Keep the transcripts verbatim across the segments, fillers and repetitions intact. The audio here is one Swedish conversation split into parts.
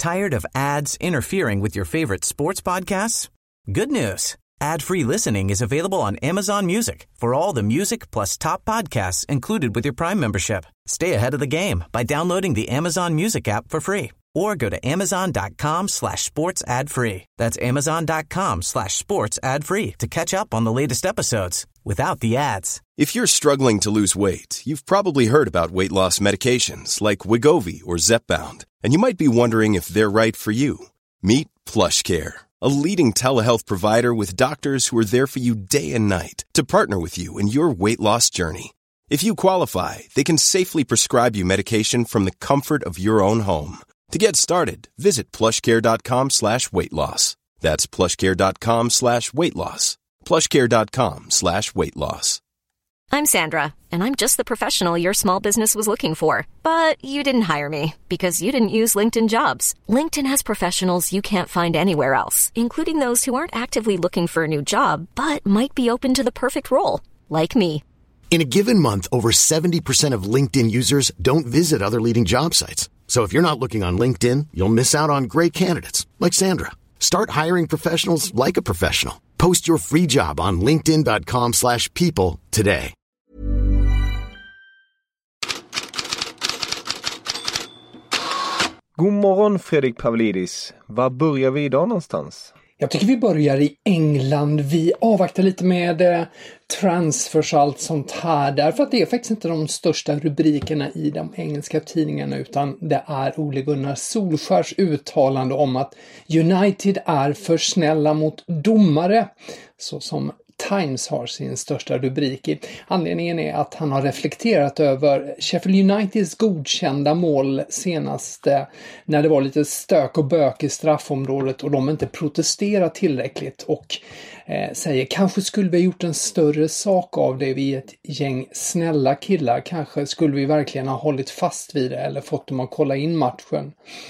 Tired of ads interfering with your favorite sports podcasts? Good news. Ad-free listening is available on Amazon Music for all the music plus top podcasts included with your Prime membership. Stay ahead of the game by downloading the Amazon Music app for free or go to amazon.com slash sports ad free. That's amazon.com slash sports ad free to catch up on the latest episodes without the ads. If you're struggling to lose weight, you've probably heard about weight loss medications like Wegovy or Zepbound, and you might be wondering if they're right for you. Meet PlushCare, a leading telehealth provider with doctors who are there for you day and night to partner with you in your weight loss journey. If you qualify, they can safely prescribe you medication from the comfort of your own home. To get started, visit plushcare.com slash weight loss. That's plushcare.com slash weight loss. plushcare.com slash weight loss. I'm Sandra, and I'm just the professional your small business was looking for. But you didn't hire me because you didn't use LinkedIn Jobs. LinkedIn has professionals you can't find anywhere else, including those who aren't actively looking for a new job, but might be open to the perfect role, like me. In a given month, over seventy percent of LinkedIn users don't visit other leading job sites. So if you're not looking on LinkedIn, you'll miss out on great candidates like Sandra. Start hiring professionals like a professional. Post your free job on linkedin.com slash people today. God morgon Fredrik Pavlidis. Var börjar vi idag någonstans? Jag tycker vi börjar i England. Vi avvaktar lite med eh, transfers och allt sånt här. Därför att det är faktiskt inte de största rubrikerna i de engelska tidningarna, utan det är Ole Gunnar Solskjärs uttalande om att United är för snälla mot domare, så som Times har sin största rubrik i. Anledningen är att han har reflekterat över Sheffield Uniteds godkända mål senast eh, när det var lite stök och bök i straffområdet och de inte protesterat tillräckligt, och eh, säger kanske skulle vi ha gjort en större sak av det, vi är ett gäng snälla killar, kanske skulle vi verkligen ha hållit fast vid det eller fått dem att kolla in matchen.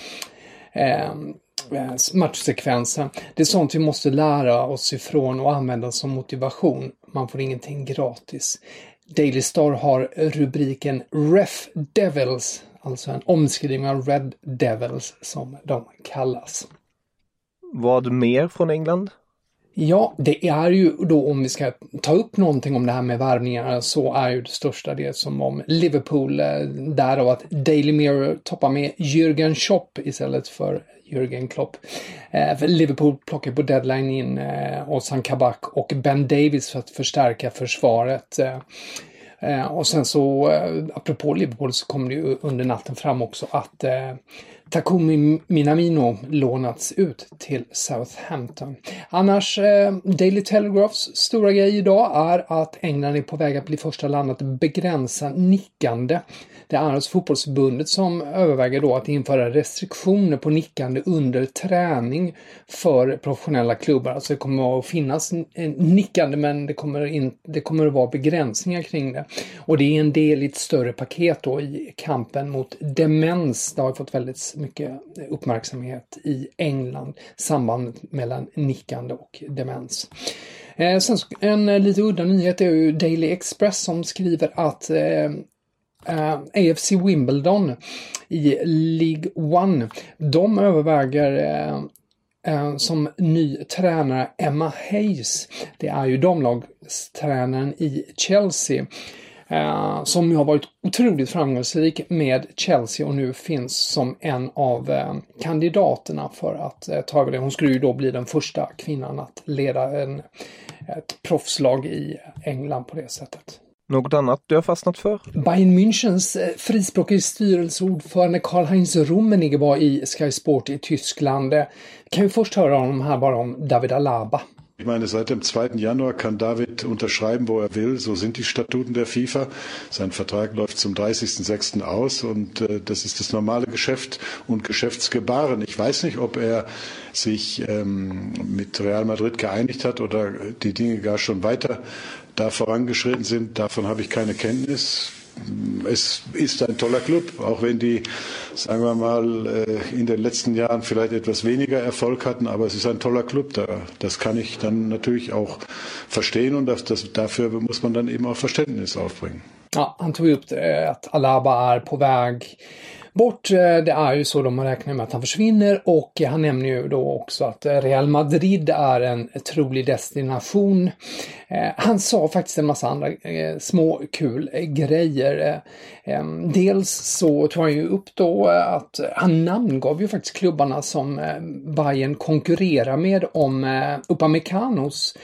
Eh, matchsekvensen. Det är sånt vi måste lära oss ifrån och använda som motivation. Man får ingenting gratis. Daily Star har rubriken Ref Devils, alltså en omskrivning av Red Devils som de kallas. Vad mer från England? Ja, det är ju då, om vi ska ta upp någonting om det här med värvningar, så är ju det största det som om Liverpool, därav att Daily Mirror toppar med Jürgen Klopp istället för Jürgen Klopp. Eh, för Liverpool plockar på deadline in eh, Ozan Kabak och Ben Davies för att förstärka försvaret. Eh, eh, och sen så, eh, apropå Liverpool, så kommer det ju under natten fram också att eh, Takumi Minamino lånats ut till Southampton. Annars, eh, Daily Telegraphs stora grej idag är att England är på väg att bli första landet att begränsa nickande. Det är alltså fotbollsförbundet som överväger då att införa restriktioner på nickande under träning för professionella klubbar. Alltså det kommer att finnas nickande, men det kommer, in, det kommer att vara begränsningar kring det. Och det är en del i ett större paket då i kampen mot demens. Det har fått väldigt mycket uppmärksamhet i England, sambandet mellan nickande och demens. Eh, sen en lite udda nyhet är ju Daily Express som skriver att eh, Uh, A F C Wimbledon i League One, de överväger uh, uh, som ny tränare Emma Hayes. Det är ju damlagstränaren i Chelsea uh, som ju har varit otroligt framgångsrik med Chelsea och nu finns som en av uh, kandidaterna för att uh, ta över det. Hon skulle ju då bli den första kvinnan att leda en, ett proffslag i England på det sättet. Något annat du har fastnat för? Bayern Münchens frispråkiga styrelseordförande Karl-Heinz Rummenigge var i Sky Sport i Tyskland. Kan vi först höra om här bara om David Alaba. Ich meine, seit dem zweiten Januar kann David unterschreiben, wo er will. So sind die Statuten der FIFA. Sein Vertrag läuft zum dreißigsten sechsten aus und äh, das ist das normale Geschäft und Geschäftsgebaren. Ich weiß nicht, ob er sich ähm, mit Real Madrid geeinigt hat oder die Dinge gar schon weiter da vorangeschritten sind. Davon habe ich keine Kenntnis. Es ist ein toller Club, auch wenn die, sagen wir mal, in den letzten Jahren vielleicht etwas weniger Erfolg hatten, aber es ist ein toller Club. Das kann ich dann natürlich auch verstehen und das, das, dafür muss man dann eben auch Verständnis aufbringen. Ja, han tog upp att Alaba är på väg bort. Det är ju så de räknar med att han försvinner, och han nämner ju då också att Real Madrid är en trolig destination. Han sa faktiskt en massa andra små kul grejer. Dels så tog han ju upp då att han namngav ju faktiskt klubbarna som Bayern konkurrerar med om Upamecano's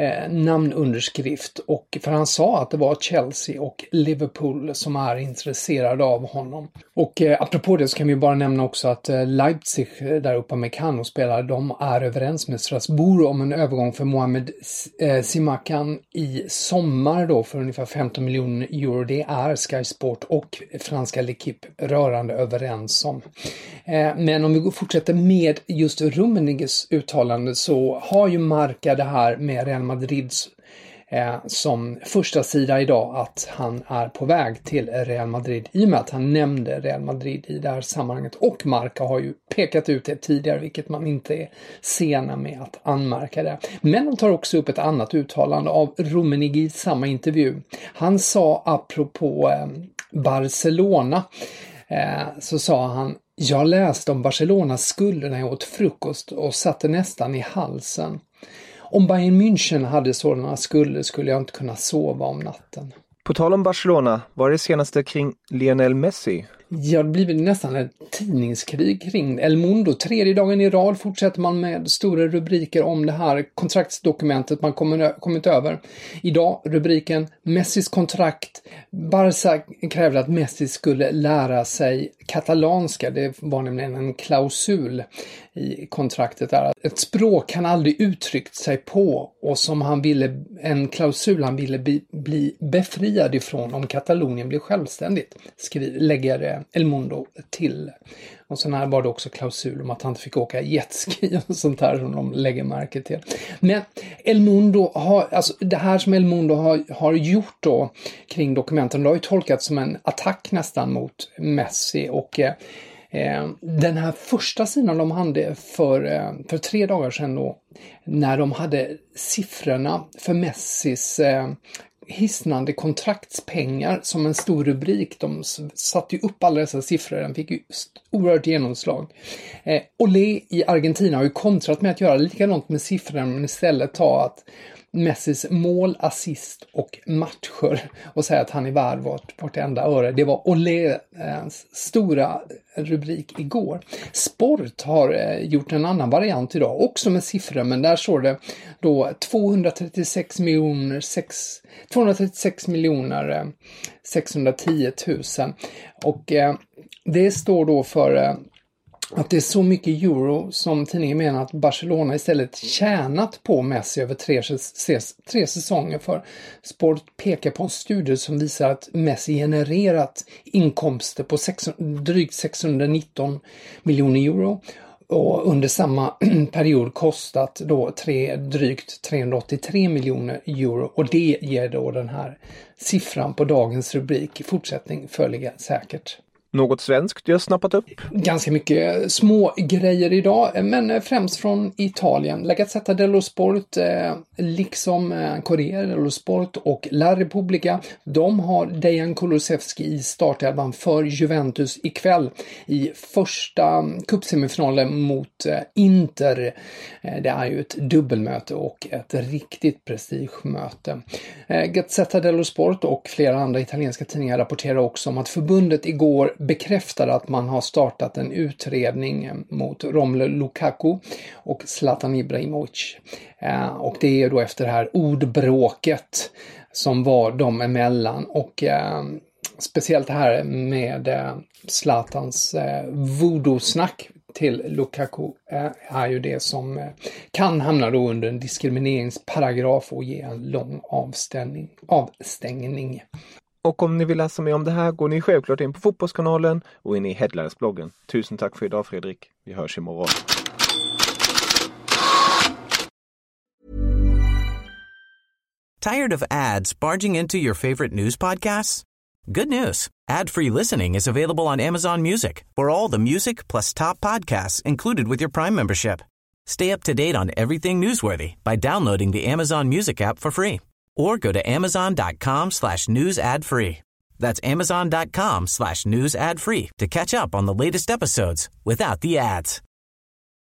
namnunderskrift, och för han sa att det var Chelsea och Liverpool som är intresserade av honom. Och eh, apropå det så kan vi bara nämna också att eh, Leipzig, där Upamecano spelar, de är överens med Strasbourg om en övergång för Mohamed eh, Simakan i sommar då för ungefär femton miljoner euro. Det är Sky Sport och franska L'Equipe rörande överens om. Eh, men om vi fortsätter med just Rummeniges uttalande, så har ju Marca det här med Real Madrids eh, som första sida idag att han är på väg till Real Madrid, i och med att han nämnde Real Madrid i det här sammanhanget, och Marca har ju pekat ut det tidigare, vilket man inte är sena med att anmärka det. Men de tar också upp ett annat uttalande av Rummenigge i samma intervju. Han sa apropå eh, Barcelona eh, så sa han: jag läste om Barcelonas skulder när jag åt frukost och satte nästan i halsen. Om Bayern München hade sådana skulder skulle jag inte kunna sova om natten. På tal om Barcelona, var det senaste kring Lionel Messi? Ja, det blir nästan ett tidningskrig kring El Mundo. Tredje dagen i rad fortsätter man med stora rubriker om det här kontraktsdokumentet man kommer, kommit över. Idag rubriken Messis kontrakt. Barca krävde att Messi skulle lära sig katalanska. Det var nämligen en klausul i kontraktet där. Ett språk han aldrig uttryckt sig på, och som han ville, en klausul han ville bli, bli befriad ifrån om Katalonien blir självständigt, skriver, lägger El Mundo till. Och sen här var det också klausul om att han inte fick åka jetski och sånt där som de lägger märke till. Men El Mundo har, alltså det här som El Mundo har, har gjort då kring dokumenten, det har ju tolkats som en attack nästan mot Messi, och eh, den här första sidan de hade för, eh, för tre dagar sedan då, när de hade siffrorna för Messis eh, hisnande kontraktspengar som en stor rubrik. De satte ju upp alla dessa siffror. Den fick ju oerhört genomslag. Eh, Olé i Argentina har ju kontrat med att göra likadant med siffrorna, men istället ta att Messis mål, assist och matcher och säga att han är värd vart, vartenda öre. Det var Olés eh, stora rubrik igår. Sport har eh, gjort en annan variant idag, också med siffror, men där står det då tvåhundratrettiosex miljoner sexhundratio tusen, och eh, det står då för eh, att det är så mycket euro som tidningen menar att Barcelona istället tjänat på Messi över tre, tre, tre säsonger. För Sport pekar på en studie som visar att Messi genererat inkomster på sex, drygt sexhundranitton miljoner euro och under samma period kostat då tre, drygt trehundraåttiotre miljoner euro, och det ger då den här siffran på dagens rubrik. Fortsättning följer säkert. Något svenskt du har snappat upp? Ganska mycket små grejer idag, men främst från Italien. La Gazzetta dello Sport, eh, liksom eh, Corriere dello Sport och La Repubblica, de har Dejan Kulusevski i startelvan för Juventus ikväll i första cupsemifinalen mot eh, Inter. Eh, det är ju ett dubbelmöte och ett riktigt prestigemöte. Eh, Gazzetta dello Sport och flera andra italienska tidningar rapporterar också om att förbundet igår bekräftade att man har startat en utredning mot Romelu Lukaku och Zlatan Ibrahimovic. Eh, och det är då efter det här ordbråket som var dem emellan, och eh, speciellt det här med eh, Zlatans eh, voodoo-snack till Lukaku eh, är ju det som eh, kan hamna då under en diskrimineringsparagraf och ge en lång avstängning. avstängning. Och om ni vill läsa mer om det här går ni självklart in på Fotbollskanalen och in i Headlines-bloggen. Tusen tack för idag, Fredrik. Vi hörs imorgon. Tired of ads barging into your favorite news podcasts? Good news. Ad-free listening is available on Amazon Music for all the music plus top podcasts included with your Prime membership. Stay up to date on everything newsworthy by downloading the Amazon Music app for free. Or go to amazon.com slash news ad free. That's amazon.com slash news ad free to catch up on the latest episodes without the ads.